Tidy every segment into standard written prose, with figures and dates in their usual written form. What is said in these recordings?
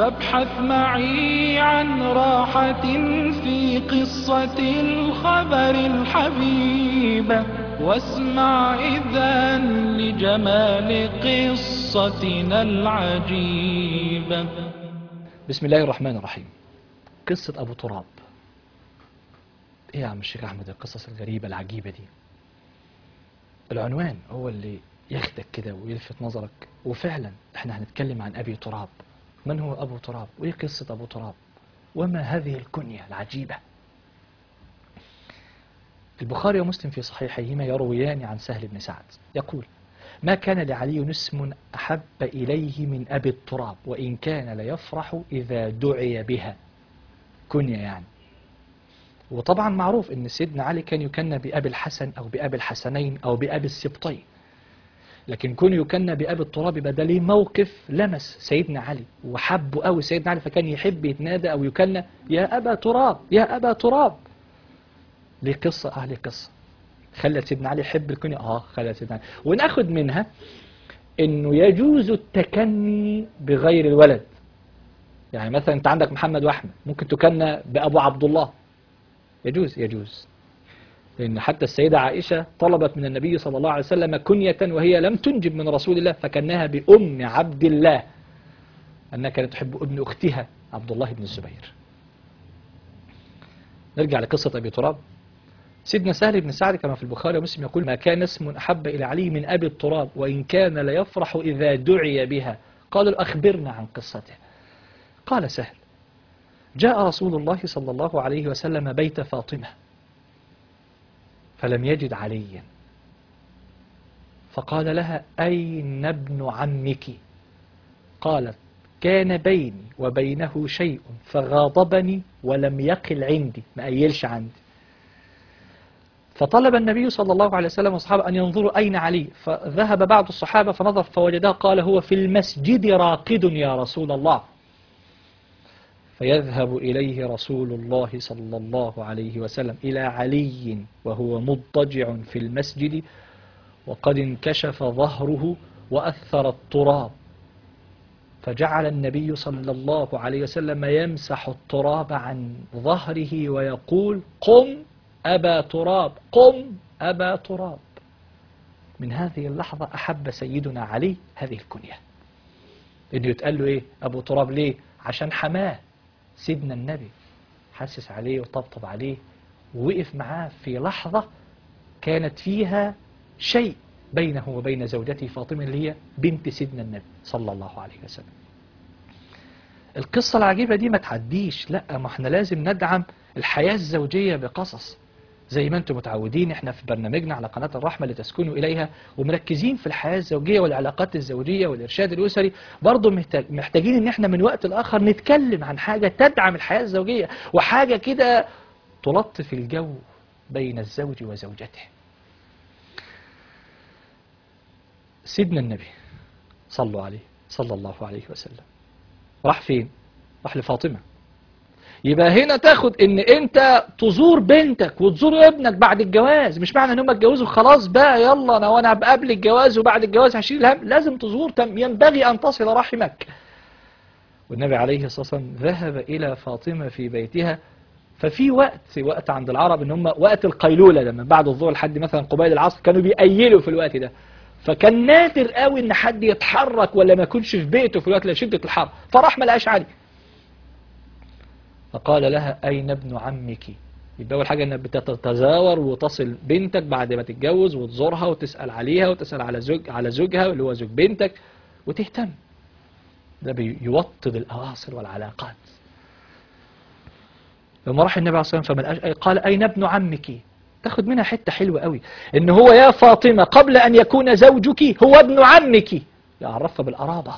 فابحث معي عن راحة في قصة الخبر الحبيبة، واسمع إذا لجمال قصتنا العجيبة. بسم الله الرحمن الرحيم. قصة أبو تراب. إيه يا عم الشيخ أحمد القصص الغريبة العجيبة دي؟ العنوان هو اللي ياخدك كده ويلفت نظرك، وفعلا احنا هنتكلم عن أبي تراب. من هو أبو تراب؟ وإيه قصة أبو تراب؟ وما هذه الكنية العجيبة؟ البخاري ومسلم في صحيحيهما يرويان عن سهل بن سعد يقول: ما كان لعلي اسم أحب إليه من أبي التراب، وإن كان ليفرح إذا دعي بها. كنية يعني. وطبعا معروف أن سيدنا علي كان يكنى بأبي الحسن أو بأبي الحسنين أو بأبي السبطين، لكن كون يكنى بأبي التراب يبقى ده ليه موقف لمس سيدنا علي وحبه قوي سيدنا علي، فكان يحب يتنادى أو يكنى يا أبا تراب يا أبا تراب. ليه قصة؟ ليه قصة خلت سيدنا علي يحب الكنية. خلت سيدنا علي. وناخد منها انه يجوز التكني بغير الولد. يعني مثلا انت عندك محمد واحمد، ممكن تكنى بأبو عبد الله. يجوز. لأن حتى السيدة عائشة طلبت من النبي صلى الله عليه وسلم كنية وهي لم تنجب من رسول الله، فكناها بأم عبد الله، أنها كانت تحب ابن أختها عبد الله بن الزبير. نرجع لقصة أبي تراب. سيدنا سهل بن سعد كما في البخاري ومسلم يقول: ما كان اسم أحب إلى علي من أبي التراب، وإن كان ليفرح إذا دعي بها. قالوا: أخبرنا عن قصته. قال سهل: جاء رسول الله صلى الله عليه وسلم بيت فاطمة فلم يجد عليا، فقال لها: أين ابن عمك؟ قالت: كان بيني وبينه شيء فغاضبني ولم يقل عندي، ما قيلش عندي. فطلب النبي صلى الله عليه وسلم والصحابة أن ينظروا أين علي، فذهب بعض الصحابة فنظر فوجده، قال: هو في المسجد راقد يا رسول الله. فيذهب إليه رسول الله صلى الله عليه وسلم إلى علي وهو مضطجع في المسجد وقد انكشف ظهره وأثر التراب، فجعل النبي صلى الله عليه وسلم يمسح التراب عن ظهره ويقول: قم أبا تراب، قم أبا تراب. من هذه اللحظة أحب سيدنا علي هذه الكنية، إنه يتقال له إيه؟ أبو تراب. ليه؟ عشان حماه سيدنا النبي، حسس عليه وطبطب عليه ووقف معاه في لحظة كانت فيها شيء بينه وبين زوجته فاطمة اللي هي بنت سيدنا النبي صلى الله عليه وسلم. القصة العجيبة دي ما تعديش، لا، ما احنا لازم ندعم الحياة الزوجية بقصص زي ما انتم متعودين. احنا في برنامجنا على قناة الرحمة لتسكنوا إليها ومركزين في الحياة الزوجية والعلاقات الزوجية والإرشاد الأسري. برضو محتاجين ان احنا من وقت لآخر نتكلم عن حاجة تدعم الحياة الزوجية وحاجة كده تلطف الجو بين الزوج وزوجته. سيدنا النبي صلوا عليه صلى الله عليه وسلم راح فين؟ راح لفاطمة. يبقى هنا تاخد ان انت تزور بنتك وتزور ابنك بعد الجواز. مش معنى ان هم اتجوزوا خلاص بقى يلا وانا قبل الجواز وبعد الجواز هشيل الهم. لازم تزور، ينبغي ان تصل رحمك. والنبي عليه الصلاة والسلام ذهب الى فاطمة في بيتها. ففي وقت عند العرب ان هم وقت القيلولة، لما بعد الظهر لحد مثلا قبيل العصر كانوا بيقيلوا في الوقت ده، فكان نادر قوي ان حد يتحرك ولا ما يكونش في بيته في الوقت لشدة الحر. فراح ما لقاش علي، فقال لها: أين ابن عمك؟ يبقى أول حاجة أنك بتتزاور وتصل بنتك بعد ما تتجوز وتزورها وتسأل عليها وتسأل على زوجها اللي هو زوج بنتك وتهتم. ده بيوطد الأواصر والعلاقات. لما راح النبي عليه الصلاة والسلام قال: أين ابن عمك؟ تاخد منها حتة حلوة قوي، إن هو يا فاطمة قبل أن يكون زوجك هو ابن عمك. يعرفها بالقرابة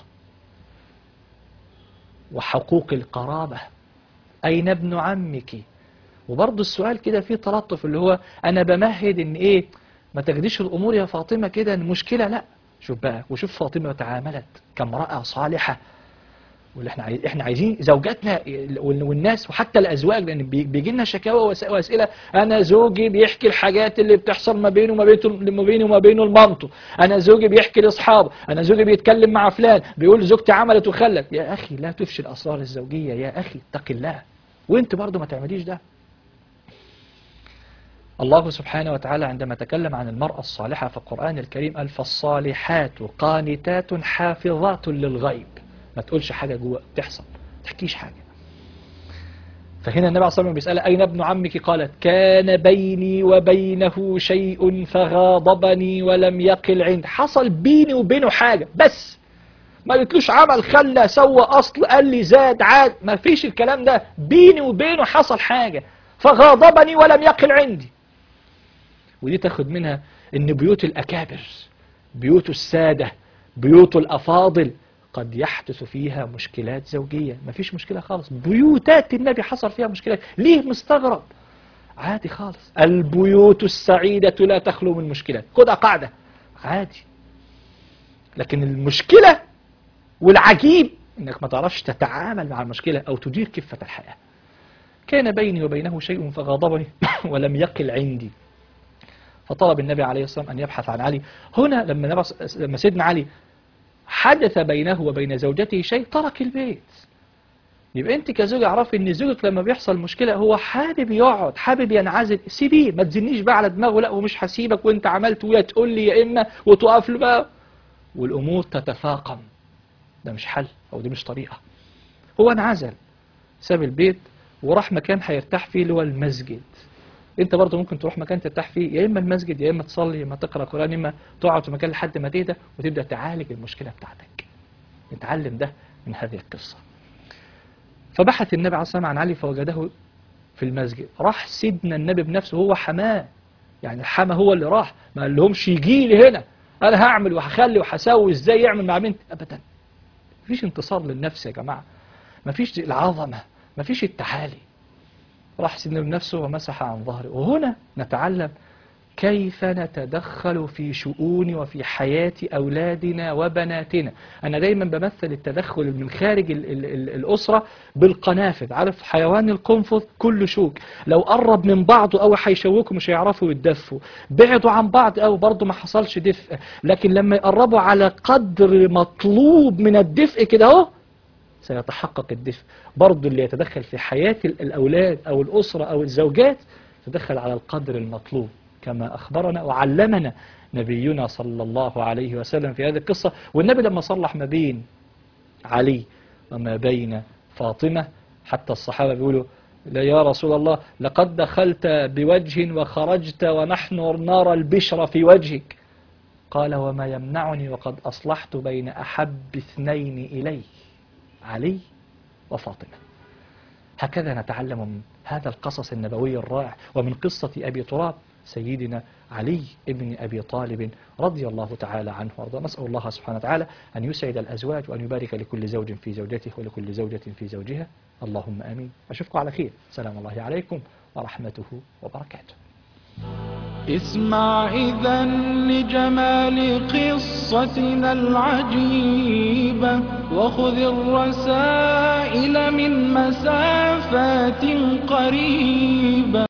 وحقوق القرابة. أين ابن عمك؟ وبرضه السؤال كده فيه تلطف، اللي هو أنا بمهد إن إيه، ما تاخديش الأمور يا فاطمة كده مشكلة، لا. شوف بقى، وشوف فاطمة تعاملت كامرأة صالحة واللي احنا عايزين زوجاتنا والناس وحتى الازواج، لان بيجي لنا شكاوى واسئله. انا زوجي بيحكي الحاجات اللي بتحصل ما بينه وما بينه لمامته، انا زوجي بيحكي لاصحابه، انا زوجي بيتكلم مع فلان بيقول زوجتي عملت وخلت. يا اخي لا تفشي الاسرار الزوجيه، يا اخي اتق الله، وانت برضه ما تعمليش ده. الله سبحانه وتعالى عندما تكلم عن المرأة الصالحة في القرآن الكريم قال فالصالحات قانتات حافظات للغيب. ما تقولش حاجة جوه تحصل، ما تحكيش حاجة. فهنا النبي عليه الصلاة والسلام بيسألها أين ابن عمك؟ قالت كان بيني وبينه شيء فغاضبني ولم يقل عند. حصل بيني وبينه حاجة بس، ما قلتلوش عمل خلى سوى أصل قال لي زاد عاد، ما فيش الكلام ده. بيني وبينه حصل حاجة فغاضبني ولم يقل عندي. ودي تاخد منها ان بيوت الأكابر، بيوت السادة، بيوت الأفاضل قد يحدث فيها مشكلات زوجية. ما فيش مشكلة خالص. بيوتات النبي حصل فيها مشكلات، ليه مستغرب؟ عادي خالص. البيوت السعيدة لا تخلو من مشكلات، خدها قاعدة عادي. لكن المشكلة والعجيب انك ما تعرفش تتعامل مع المشكلة او تدير كفة الحياة. كان بيني وبينه شيء فغاضبني ولم يقل عندي. فطلب النبي عليه الصلاة والسلام أن يبحث عن علي. هنا لما سيدنا علي حدث بينه وبين زوجته شيء ترك البيت. يبقى أنت كزوجة اعرفي أن زوجك لما بيحصل مشكلة هو حابب يقعد، حابب ينعزل، سيبيه، ما تزنيش بقى على دماغه لا ومش هسيبك وأنت عملت ويا تقول لي يا إما وتقف له بقى والأمور تتفاقم. ده مش حل أو دي مش طريقة. هو انعزل، ساب البيت وراح مكان هيرتاح فيه اللي هو المسجد. انت برضه ممكن تروح مكان ترتاح فيه، يا اما المسجد يا اما تصلي يا اما تقرا قران يا اما تقعد في مكان لحد ما تهدى وتبدا تعالج المشكله بتاعتك. نتعلم ده من هذه القصه. فبحث النبي عليه الصلاه والسلام عن علي فوجده في المسجد. راح سيدنا النبي بنفسه، هو حماه، يعني الحما هو اللي راح، ما قال لهمش يجي لي هنا انا هعمل وهخلي وهسوي ازاي يعمل مع بنت. ابدا، مفيش انتصار للنفس يا جماعه، مفيش العظمه، مفيش التعالي. راح سيدنا بنفسه ومسح عن ظهره. وهنا نتعلم كيف نتدخل في شؤون وفي حياة أولادنا وبناتنا. أنا دايما بمثل التدخل من خارج الأسرة بالقنافذ. عارف حيوان القنفذ كله شوك، لو قرب من بعضه أو هيشوكوا مش هيعرفوا يتدفوا، بعدوا عن بعض أو برضه ما حصلش دفء. لكن لما يقربوا على قدر مطلوب من الدفء كده اهو سيتحقق الدفء. برضه اللي يتدخل في حياة الأولاد أو الأسرة أو الزوجات يتدخل على القدر المطلوب كما أخبرنا وعلمنا نبينا صلى الله عليه وسلم في هذه القصة. والنبي لما صلح ما بين علي وما بين فاطمة حتى الصحابة بيقولوا لا يا رسول الله لقد دخلت بوجه وخرجت ونحن نرى البشر في وجهك. قال وما يمنعني وقد أصلحت بين أحب اثنين إلي، علي وفاطمة. هكذا نتعلم من هذا القصص النبوي الرائع ومن قصة أبي تراب سيدنا علي ابن أبي طالب رضي الله تعالى عنه وارضاه. نسأل الله سبحانه وتعالى أن يسعد الأزواج وأن يبارك لكل زوج في زوجته ولكل زوجة في زوجها. اللهم آمين. أشوفكم على خير. سلام الله عليكم ورحمته وبركاته. اسمع إذا لجمال قصتنا العجيبة وخذ الرسائل من مسافات قريبة.